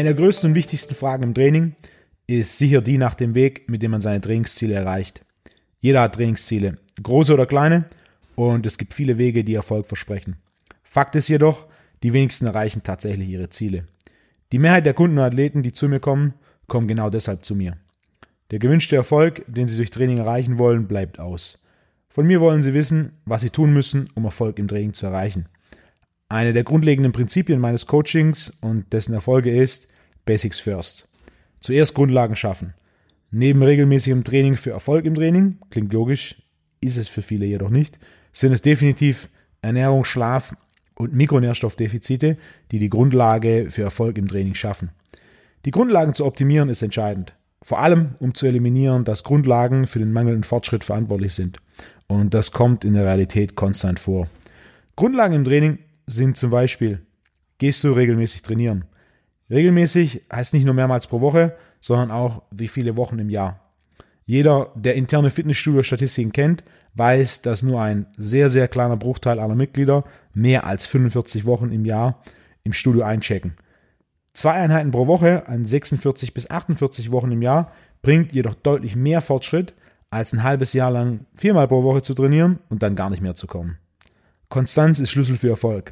Eine der größten und wichtigsten Fragen im Training ist sicher die nach dem Weg, mit dem man seine Trainingsziele erreicht. Jeder hat Trainingsziele, große oder kleine, und es gibt viele Wege, die Erfolg versprechen. Fakt ist jedoch, die wenigsten erreichen tatsächlich ihre Ziele. Die Mehrheit der Kunden und Athleten, die zu mir kommen, kommen genau deshalb zu mir. Der gewünschte Erfolg, den sie durch Training erreichen wollen, bleibt aus. Von mir wollen sie wissen, was sie tun müssen, um Erfolg im Training zu erreichen. Eine der grundlegenden Prinzipien meines Coachings und dessen Erfolge ist Basics First. Zuerst Grundlagen schaffen. Neben regelmäßigem Training für Erfolg im Training, klingt logisch, ist es für viele jedoch nicht, sind es definitiv Ernährung, Schlaf und Mikronährstoffdefizite, die die Grundlage für Erfolg im Training schaffen. Die Grundlagen zu optimieren ist entscheidend. Vor allem, um zu eliminieren, dass Grundlagen für den mangelnden Fortschritt verantwortlich sind. Und das kommt in der Realität konstant vor. Grundlagen im Training sind zum Beispiel, gehst du regelmäßig trainieren? Regelmäßig heißt nicht nur mehrmals pro Woche, sondern auch wie viele Wochen im Jahr. Jeder, der interne Fitnessstudio-Statistiken kennt, weiß, dass nur ein sehr, sehr kleiner Bruchteil aller Mitglieder mehr als 45 Wochen im Jahr im Studio einchecken. 2 Einheiten pro Woche an 46 bis 48 Wochen im Jahr bringt jedoch deutlich mehr Fortschritt, als ein halbes Jahr lang 4-mal pro Woche zu trainieren und dann gar nicht mehr zu kommen. Konstanz ist Schlüssel für Erfolg.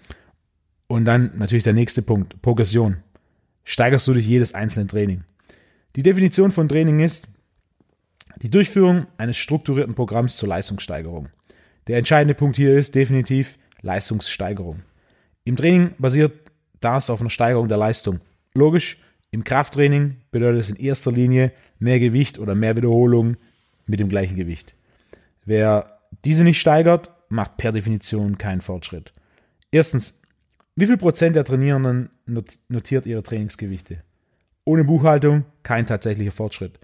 Und dann natürlich der nächste Punkt, Progression. Steigerst du durch jedes einzelne Training. Die Definition von Training ist die Durchführung eines strukturierten Programms zur Leistungssteigerung. Der entscheidende Punkt hier ist definitiv Leistungssteigerung. Im Training basiert das auf einer Steigerung der Leistung. Logisch, im Krafttraining bedeutet es in erster Linie mehr Gewicht oder mehr Wiederholungen mit dem gleichen Gewicht. Wer diese nicht steigert, macht per Definition keinen Fortschritt. Erstens, wie viel Prozent der Trainierenden notiert ihre Trainingsgewichte? Ohne Buchhaltung kein tatsächlicher Fortschritt.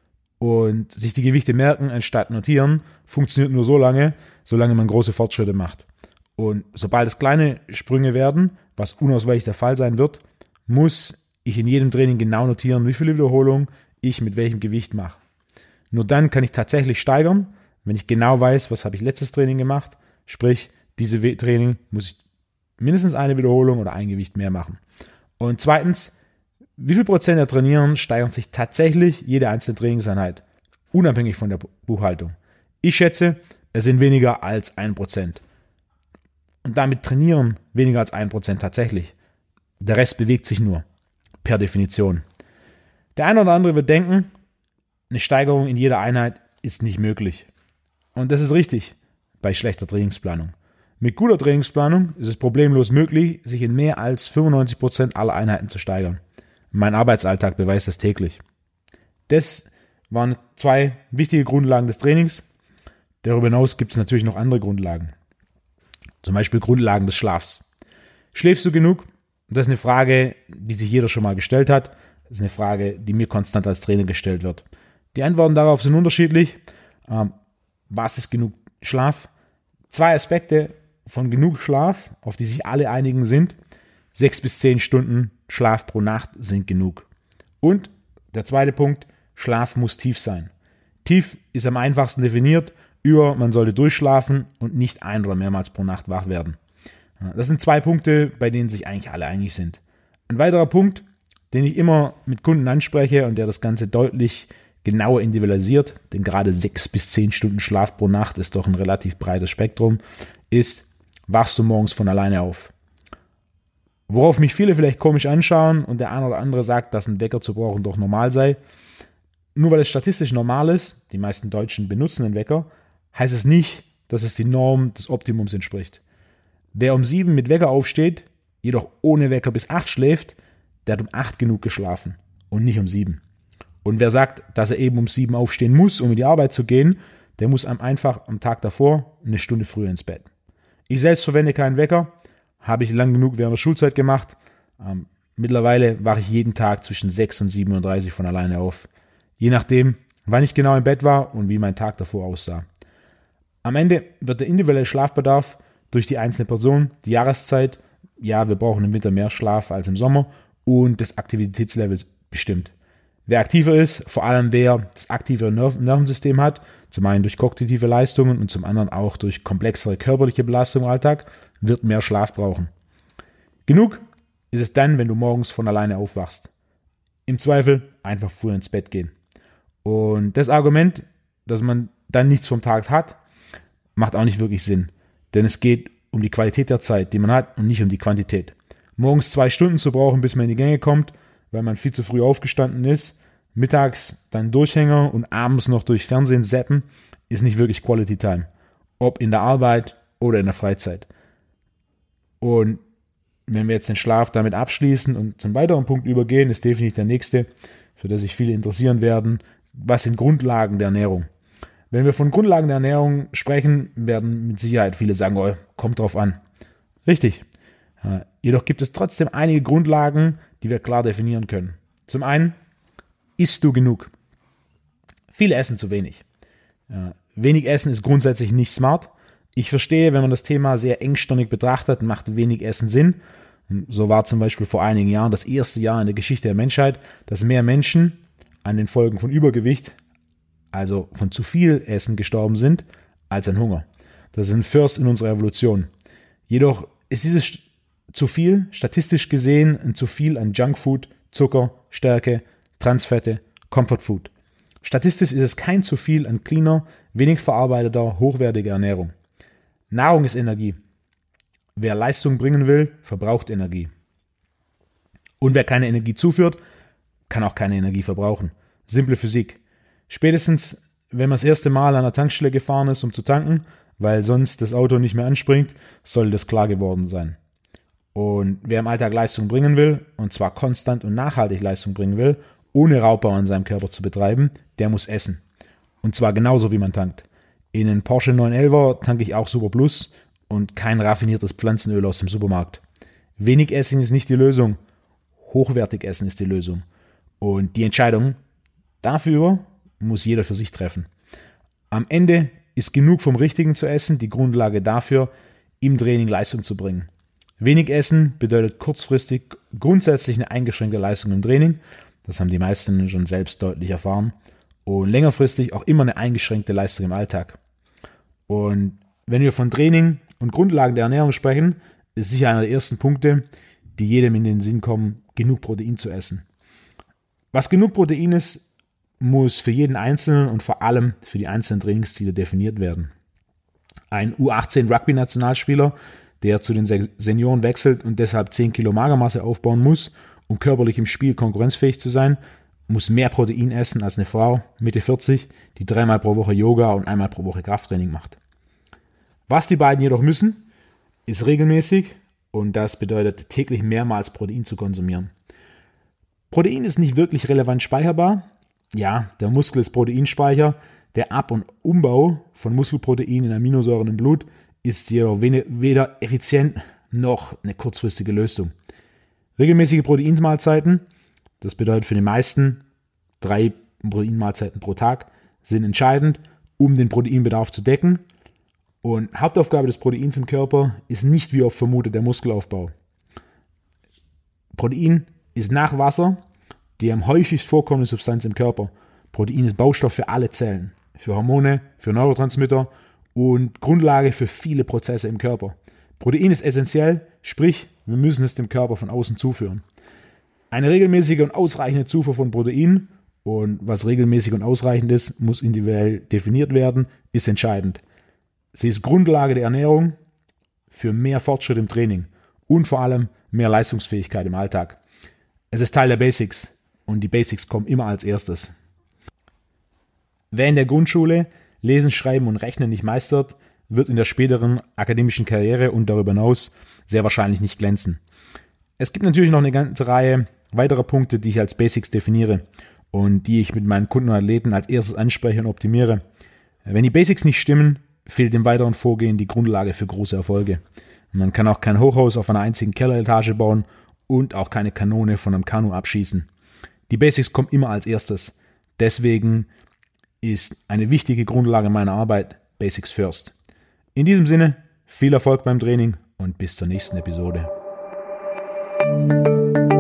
Und sich die Gewichte merken anstatt notieren, funktioniert nur so lange, solange man große Fortschritte macht. Und sobald es kleine Sprünge werden, was unausweichlich der Fall sein wird, muss ich in jedem Training genau notieren, wie viele Wiederholungen ich mit welchem Gewicht mache. Nur dann kann ich tatsächlich steigern, wenn ich genau weiß, was habe ich letztes Training gemacht, sprich, dieses Training muss ich mindestens eine Wiederholung oder ein Gewicht mehr machen. Und zweitens, wie viel Prozent der Trainierenden steigern sich tatsächlich jede einzelne Trainingseinheit, unabhängig von der Buchhaltung? Ich schätze, es sind weniger als 1%. Und damit trainieren weniger als 1% tatsächlich. Der Rest bewegt sich nur, per Definition. Der eine oder andere wird denken, eine Steigerung in jeder Einheit ist nicht möglich. Und das ist richtig bei schlechter Trainingsplanung. Mit guter Trainingsplanung ist es problemlos möglich, sich in mehr als 95% aller Einheiten zu steigern. Mein Arbeitsalltag beweist das täglich. Das waren 2 wichtige Grundlagen des Trainings. Darüber hinaus gibt es natürlich noch andere Grundlagen. Zum Beispiel Grundlagen des Schlafs. Schläfst du genug? Das ist eine Frage, die sich jeder schon mal gestellt hat. Das ist eine Frage, die mir konstant als Trainer gestellt wird. Die Antworten darauf sind unterschiedlich. Was ist genug Schlaf? 2 Aspekte von genug Schlaf, auf die sich alle einigen sind. 6 bis 10 Stunden Schlaf pro Nacht sind genug. Und der zweite Punkt, Schlaf muss tief sein. Tief ist am einfachsten definiert über, man sollte durchschlafen und nicht ein- oder mehrmals pro Nacht wach werden. Das sind 2 Punkte, bei denen sich eigentlich alle einig sind. Ein weiterer Punkt, den ich immer mit Kunden anspreche und der das Ganze deutlich genauer individualisiert, denn gerade 6 bis 10 Stunden Schlaf pro Nacht ist doch ein relativ breites Spektrum, ist, wachst du morgens von alleine auf? Worauf mich viele vielleicht komisch anschauen und der eine oder andere sagt, dass ein Wecker zu brauchen doch normal sei. Nur weil es statistisch normal ist, die meisten Deutschen benutzen einen Wecker, heißt es nicht, dass es die Norm des Optimums entspricht. Wer um 7 mit Wecker aufsteht, jedoch ohne Wecker bis 8 schläft, der hat um 8 genug geschlafen und nicht um 7. Und wer sagt, dass er eben um 7 aufstehen muss, um in die Arbeit zu gehen, der muss einfach am Tag davor eine Stunde früher ins Bett. Ich selbst verwende keinen Wecker, habe ich lang genug während der Schulzeit gemacht. Mittlerweile wache ich jeden Tag zwischen 6 und 7:30 Uhr von alleine auf. Je nachdem, wann ich genau im Bett war und wie mein Tag davor aussah. Am Ende wird der individuelle Schlafbedarf durch die einzelne Person, die Jahreszeit, ja, wir brauchen im Winter mehr Schlaf als im Sommer, und das Aktivitätslevel bestimmt. Wer aktiver ist, vor allem wer das aktive Nervensystem hat, zum einen durch kognitive Leistungen und zum anderen auch durch komplexere körperliche Belastung im Alltag, wird mehr Schlaf brauchen. Genug ist es dann, wenn du morgens von alleine aufwachst. Im Zweifel einfach früher ins Bett gehen. Und das Argument, dass man dann nichts vom Tag hat, macht auch nicht wirklich Sinn. Denn es geht um die Qualität der Zeit, die man hat und nicht um die Quantität. Morgens 2 Stunden zu brauchen, bis man in die Gänge kommt, weil man viel zu früh aufgestanden ist, mittags dann Durchhänger und abends noch durch Fernsehen zappen, ist nicht wirklich Quality Time. Ob in der Arbeit oder in der Freizeit. Und wenn wir jetzt den Schlaf damit abschließen und zum weiteren Punkt übergehen, ist definitiv der nächste, für das sich viele interessieren werden, was sind Grundlagen der Ernährung? Wenn wir von Grundlagen der Ernährung sprechen, werden mit Sicherheit viele sagen, oh, kommt drauf an. Richtig. Jedoch gibt es trotzdem einige Grundlagen, die wir klar definieren können. Zum einen, isst du genug? Viele essen zu wenig. Wenig Essen ist grundsätzlich nicht smart. Ich verstehe, wenn man das Thema sehr engstirnig betrachtet, macht wenig Essen Sinn. So war zum Beispiel vor einigen Jahren das erste Jahr in der Geschichte der Menschheit, dass mehr Menschen an den Folgen von Übergewicht, also von zu viel Essen, gestorben sind, als an Hunger. Das ist ein First in unserer Evolution. Jedoch ist dieses zu viel, statistisch gesehen, ein zu viel an Junkfood, Zucker, Stärke, Transfette, Comfortfood. Statistisch ist es kein zu viel an cleaner, wenig verarbeiteter, hochwertiger Ernährung. Nahrung ist Energie. Wer Leistung bringen will, verbraucht Energie. Und wer keine Energie zuführt, kann auch keine Energie verbrauchen. Simple Physik. Spätestens, wenn man das erste Mal an der Tankstelle gefahren ist, um zu tanken, weil sonst das Auto nicht mehr anspringt, soll das klar geworden sein. Und wer im Alltag Leistung bringen will, und zwar konstant und nachhaltig Leistung bringen will, ohne Raubbau an seinem Körper zu betreiben, der muss essen. Und zwar genauso, wie man tankt. In einen Porsche 911er tanke ich auch Super Plus und kein raffiniertes Pflanzenöl aus dem Supermarkt. Wenig Essen ist nicht die Lösung. Hochwertig Essen ist die Lösung. Und die Entscheidung dafür muss jeder für sich treffen. Am Ende ist genug vom Richtigen zu essen die Grundlage dafür, im Training Leistung zu bringen. Wenig Essen bedeutet kurzfristig grundsätzlich eine eingeschränkte Leistung im Training. Das haben die meisten schon selbst deutlich erfahren. Und längerfristig auch immer eine eingeschränkte Leistung im Alltag. Und wenn wir von Training und Grundlagen der Ernährung sprechen, ist sicher einer der ersten Punkte, die jedem in den Sinn kommen, genug Protein zu essen. Was genug Protein ist, muss für jeden Einzelnen und vor allem für die einzelnen Trainingsziele definiert werden. Ein U18-Rugby-Nationalspieler, der zu den Senioren wechselt und deshalb 10 Kilo Magermasse aufbauen muss, um körperlich im Spiel konkurrenzfähig zu sein, muss mehr Protein essen als eine Frau Mitte 40, die 3-mal pro Woche Yoga und 1-mal pro Woche Krafttraining macht. Was die beiden jedoch müssen, ist regelmäßig und das bedeutet täglich mehrmals Protein zu konsumieren. Protein ist nicht wirklich relevant speicherbar. Ja, der Muskel ist Proteinspeicher. Der Ab- und Umbau von Muskelprotein in Aminosäuren im Blut ist jedoch weder effizient noch eine kurzfristige Lösung. Regelmäßige Proteinmahlzeiten, das bedeutet für die meisten 3 Proteinmahlzeiten pro Tag, sind entscheidend, um den Proteinbedarf zu decken. Und Hauptaufgabe des Proteins im Körper ist nicht, wie oft vermutet, der Muskelaufbau. Protein ist nach Wasser die am häufigst vorkommende Substanz im Körper. Protein ist Baustoff für alle Zellen, für Hormone, für Neurotransmitter und Grundlage für viele Prozesse im Körper. Protein ist essentiell, sprich, wir müssen es dem Körper von außen zuführen. Eine regelmäßige und ausreichende Zufuhr von Protein, und was regelmäßig und ausreichend ist, muss individuell definiert werden, ist entscheidend. Sie ist Grundlage der Ernährung für mehr Fortschritt im Training und vor allem mehr Leistungsfähigkeit im Alltag. Es ist Teil der Basics und die Basics kommen immer als erstes. Wer in der Grundschule Lesen, Schreiben und Rechnen nicht meistert, wird in der späteren akademischen Karriere und darüber hinaus sehr wahrscheinlich nicht glänzen. Es gibt natürlich noch eine ganze Reihe weiterer Punkte, die ich als Basics definiere und die ich mit meinen Kunden und Athleten als erstes anspreche und optimiere. Wenn die Basics nicht stimmen, fehlt im weiteren Vorgehen die Grundlage für große Erfolge. Man kann auch kein Hochhaus auf einer einzigen Kelleretage bauen und auch keine Kanone von einem Kanu abschießen. Die Basics kommen immer als erstes. Deswegen ist eine wichtige Grundlage meiner Arbeit Basics First. In diesem Sinne, viel Erfolg beim Training und bis zur nächsten Episode.